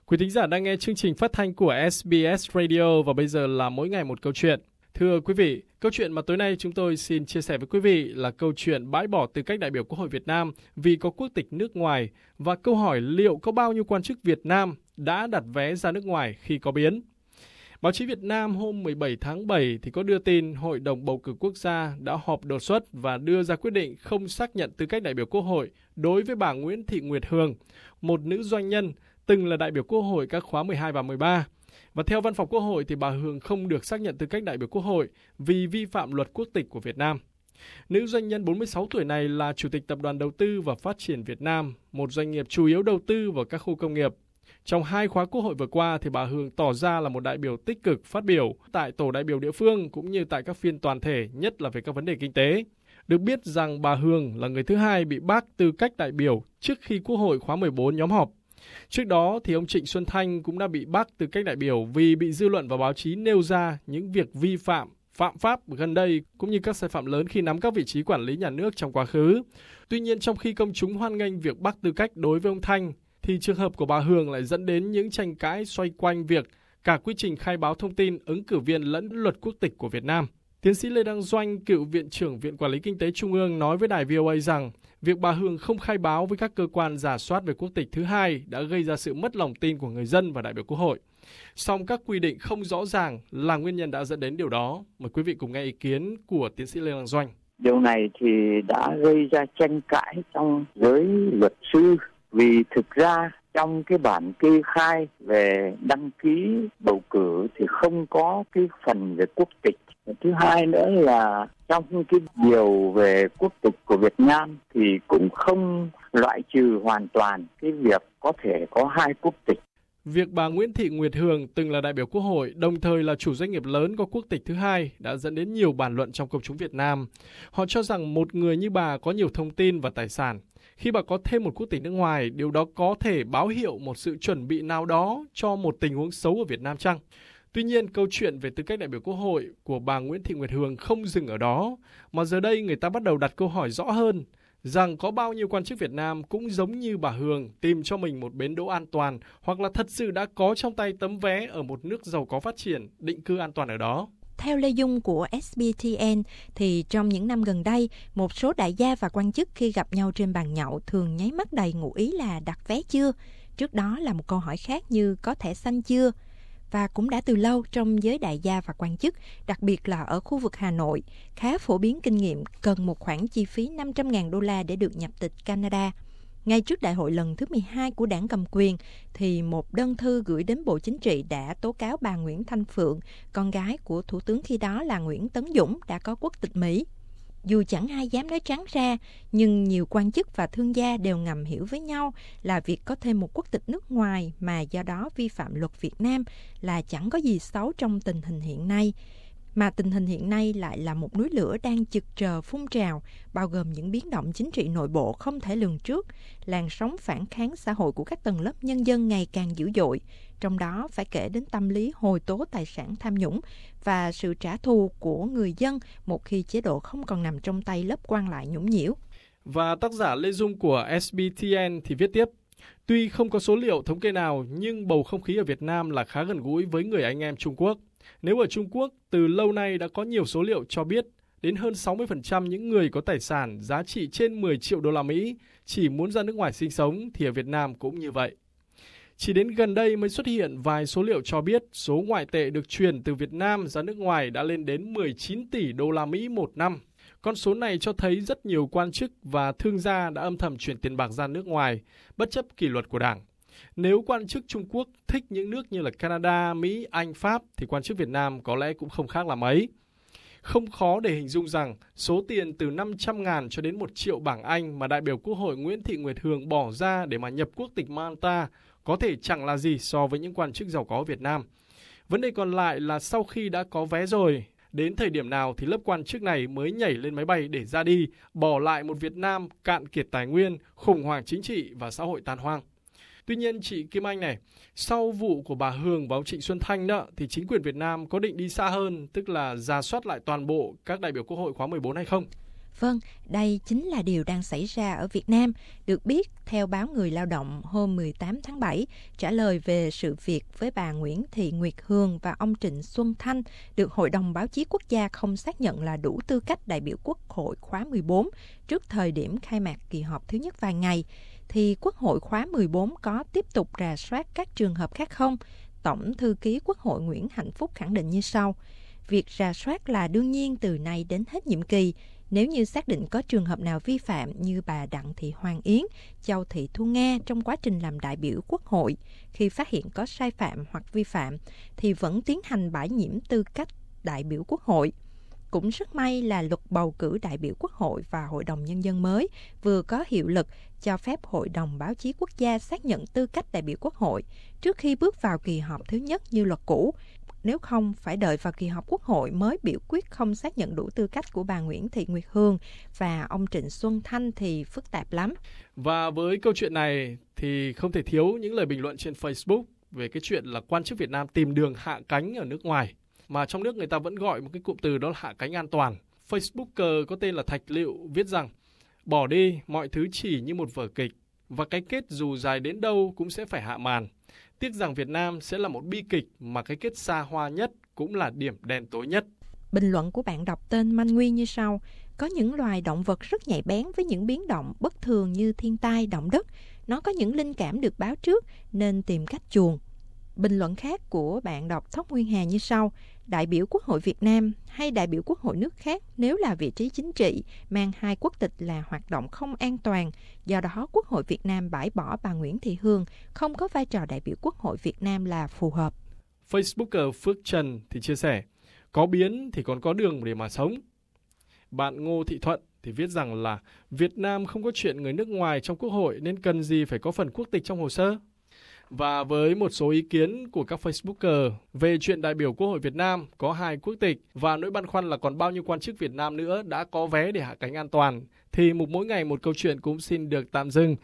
Quý thính giả đang nghe chương trình phát thanh của SBS Radio và bây giờ là mỗi ngày một câu chuyện. Thưa quý vị, câu chuyện mà tối nay chúng tôi xin chia sẻ với quý vị là câu chuyện bãi bỏ tư cách đại biểu Quốc hội Việt Nam vì có quốc tịch nước ngoài và câu hỏi liệu có bao nhiêu quan chức Việt Nam đã đặt vé ra nước ngoài khi có biến. Báo chí Việt Nam hôm 17 tháng 7 thì có đưa tin Hội đồng Bầu cử Quốc gia đã họp đột xuất và đưa ra quyết định không xác nhận tư cách đại biểu Quốc hội đối với bà Nguyễn Thị Nguyệt Hường, một nữ doanh nhân từng là đại biểu Quốc hội các khóa 12 và 13. Và theo Văn phòng Quốc hội thì bà Hường không được xác nhận tư cách đại biểu Quốc hội vì vi phạm luật quốc tịch của Việt Nam. Nữ doanh nhân 46 tuổi này là Chủ tịch Tập đoàn Đầu tư và Phát triển Việt Nam, một doanh nghiệp chủ yếu đầu tư vào các khu công nghiệp. Trong 2 khóa Quốc hội vừa qua thì bà Hường tỏ ra là một đại biểu tích cực phát biểu tại tổ đại biểu địa phương cũng như tại các phiên toàn thể, nhất là về các vấn đề kinh tế. Được biết rằng bà Hường là người thứ hai bị bác tư cách đại biểu trước khi Quốc hội khóa 14 nhóm họp. Trước đó thì ông Trịnh Xuân Thanh cũng đã bị bác tư cách đại biểu vì bị dư luận và báo chí nêu ra những việc vi phạm, phạm pháp gần đây cũng như các sai phạm lớn khi nắm các vị trí quản lý nhà nước trong quá khứ. Tuy nhiên trong khi công chúng hoan nghênh việc bác tư cách đối với ông Thanh, thì trường hợp của bà Hường lại dẫn đến những tranh cãi xoay quanh việc cả quy trình khai báo thông tin ứng cử viên lẫn luật quốc tịch của Việt Nam. Tiến sĩ Lê Đăng Doanh, cựu Viện trưởng Viện Quản lý Kinh tế Trung ương nói với đài VOA rằng việc bà Hường không khai báo với các cơ quan rà soát về quốc tịch thứ hai đã gây ra sự mất lòng tin của người dân và đại biểu Quốc hội. Song các quy định không rõ ràng là nguyên nhân đã dẫn đến điều đó. Mời quý vị cùng nghe ý kiến của tiến sĩ Lê Đăng Doanh. Điều này thì đã gây ra tranh cãi trong giới luật sư vì thực ra trong cái bản kê khai về đăng ký bầu cử thì không có cái phần về quốc tịch. Thứ hai nữa là trong cái điều về quốc tịch của Việt Nam thì cũng không loại trừ hoàn toàn cái việc có thể có 2 quốc tịch. Việc bà Nguyễn Thị Nguyệt Hường từng là đại biểu Quốc hội, đồng thời là chủ doanh nghiệp lớn có quốc tịch thứ hai đã dẫn đến nhiều bàn luận trong công chúng Việt Nam. Họ cho rằng một người như bà có nhiều thông tin và tài sản. Khi bà có thêm một quốc tịch nước ngoài, điều đó có thể báo hiệu một sự chuẩn bị nào đó cho một tình huống xấu ở Việt Nam chăng? Tuy nhiên, câu chuyện về tư cách đại biểu Quốc hội của bà Nguyễn Thị Nguyệt Hường không dừng ở đó, mà giờ đây người ta bắt đầu đặt câu hỏi rõ hơn rằng có bao nhiêu quan chức Việt Nam cũng giống như bà Hường tìm cho mình một bến đỗ an toàn hoặc là thật sự đã có trong tay tấm vé ở một nước giàu có phát triển, định cư an toàn ở đó. Theo Lê Dung của SBTN, thì trong những năm gần đây, một số đại gia và quan chức khi gặp nhau trên bàn nhậu thường nháy mắt đầy ngụ ý là đặt vé chưa. Trước đó là một câu hỏi khác như có thẻ xanh chưa. Và cũng đã từ lâu trong giới đại gia và quan chức, đặc biệt là ở khu vực Hà Nội, khá phổ biến kinh nghiệm cần một khoản chi phí $500,000 để được nhập tịch Canada. Ngay trước đại hội lần thứ 12 của đảng cầm quyền, thì một đơn thư gửi đến Bộ Chính trị đã tố cáo bà Nguyễn Thanh Phượng, con gái của Thủ tướng khi đó là Nguyễn Tấn Dũng, đã có quốc tịch Mỹ. Dù chẳng ai dám nói trắng ra, nhưng nhiều quan chức và thương gia đều ngầm hiểu với nhau là việc có thêm một quốc tịch nước ngoài mà do đó vi phạm luật Việt Nam là chẳng có gì xấu trong tình hình hiện nay. Mà tình hình hiện nay lại là một núi lửa đang chực chờ phun trào, bao gồm những biến động chính trị nội bộ không thể lường trước, làn sóng phản kháng xã hội của các tầng lớp nhân dân ngày càng dữ dội, trong đó phải kể đến tâm lý hồi tố tài sản tham nhũng và sự trả thù của người dân một khi chế độ không còn nằm trong tay lớp quan lại nhũng nhiễu. Và tác giả Lê Dung của SBTN thì viết tiếp, tuy không có số liệu thống kê nào nhưng bầu không khí ở Việt Nam là khá gần gũi với người anh em Trung Quốc. Nếu ở Trung Quốc, từ lâu nay đã có nhiều số liệu cho biết đến hơn 60% những người có tài sản giá trị trên 10 triệu đô la Mỹ chỉ muốn ra nước ngoài sinh sống thì ở Việt Nam cũng như vậy. Chỉ đến gần đây mới xuất hiện vài số liệu cho biết số ngoại tệ được chuyển từ Việt Nam ra nước ngoài đã lên đến 19 tỷ đô la Mỹ một năm. Con số này cho thấy rất nhiều quan chức và thương gia đã âm thầm chuyển tiền bạc ra nước ngoài, bất chấp kỷ luật của Đảng. Nếu quan chức Trung Quốc thích những nước như là Canada, Mỹ, Anh, Pháp thì quan chức Việt Nam có lẽ cũng không khác là mấy. Không khó để hình dung rằng số tiền từ 500.000 cho đến 1 triệu bảng Anh mà đại biểu Quốc hội Nguyễn Thị Nguyệt Hường bỏ ra để mà nhập quốc tịch Malta có thể chẳng là gì so với những quan chức giàu có ở Việt Nam. Vấn đề còn lại là sau khi đã có vé rồi, đến thời điểm nào thì lớp quan chức này mới nhảy lên máy bay để ra đi, bỏ lại một Việt Nam cạn kiệt tài nguyên, khủng hoảng chính trị và xã hội tan hoang. Tuy nhiên chị Kim Anh này, sau vụ của bà Hường và ông Trịnh Xuân Thanh đó, thì chính quyền Việt Nam có định đi xa hơn, tức là rà soát lại toàn bộ các đại biểu Quốc hội khóa 14 hay không? Vâng, đây chính là điều đang xảy ra ở Việt Nam. Được biết, theo báo Người Lao động hôm 18 tháng 7, trả lời về sự việc với bà Nguyễn Thị Nguyệt Hương và ông Trịnh Xuân Thanh được Hội đồng Báo chí Quốc gia không xác nhận là đủ tư cách đại biểu Quốc hội khóa 14 trước thời điểm khai mạc kỳ họp thứ nhất vài ngày, thì Quốc hội khóa 14 có tiếp tục rà soát các trường hợp khác không? Tổng thư ký Quốc hội Nguyễn Hạnh Phúc khẳng định như sau: việc rà soát là đương nhiên từ nay đến hết nhiệm kỳ. Nếu như xác định có trường hợp nào vi phạm như bà Đặng Thị Hoàng Yến, Châu Thị Thu Nga trong quá trình làm đại biểu Quốc hội, khi phát hiện có sai phạm hoặc vi phạm, thì vẫn tiến hành bãi nhiệm tư cách đại biểu Quốc hội. Cũng rất may là luật bầu cử đại biểu Quốc hội và Hội đồng Nhân dân mới vừa có hiệu lực, cho phép Hội đồng Báo chí Quốc gia xác nhận tư cách đại biểu Quốc hội trước khi bước vào kỳ họp thứ nhất như luật cũ. Nếu không, phải đợi vào kỳ họp Quốc hội mới biểu quyết không xác nhận đủ tư cách của bà Nguyễn Thị Nguyệt Hương và ông Trịnh Xuân Thanh thì phức tạp lắm. Và với câu chuyện này thì không thể thiếu những lời bình luận trên Facebook về cái chuyện là quan chức Việt Nam tìm đường hạ cánh ở nước ngoài, mà trong nước người ta vẫn gọi một cái cụm từ đó là hạ cánh an toàn. Facebooker có tên là Thạch Lựu viết rằng: bỏ đi, mọi thứ chỉ như một vở kịch, và cái kết dù dài đến đâu cũng sẽ phải hạ màn. Tiếc rằng Việt Nam sẽ là một bi kịch mà cái kết xa hoa nhất cũng là điểm đen tối nhất. Bình luận của bạn đọc tên Manh Nguy như sau: có những loài động vật rất nhạy bén với những biến động bất thường như thiên tai, động đất. Nó có những linh cảm được báo trước nên tìm cách chuồn. Bình luận khác của bạn đọc Thóc Nguyên Hà như sau: đại biểu Quốc hội Việt Nam hay đại biểu Quốc hội nước khác nếu là vị trí chính trị mang hai quốc tịch là hoạt động không an toàn. Do đó, Quốc hội Việt Nam bãi bỏ bà Nguyễn Thị Hương không có vai trò đại biểu Quốc hội Việt Nam là phù hợp. Facebooker Phước Trần thì chia sẻ: có biến thì còn có đường để mà sống. Bạn Ngô Thị Thuận thì viết rằng là Việt Nam không có chuyện người nước ngoài trong Quốc hội nên cần gì phải có phần quốc tịch trong hồ sơ. Và với một số ý kiến của các Facebooker về chuyện đại biểu Quốc hội Việt Nam có hai quốc tịch và nỗi băn khoăn là còn bao nhiêu quan chức Việt Nam nữa đã có vé để hạ cánh an toàn, thì mục Mỗi Ngày Một Câu Chuyện cũng xin được tạm dừng.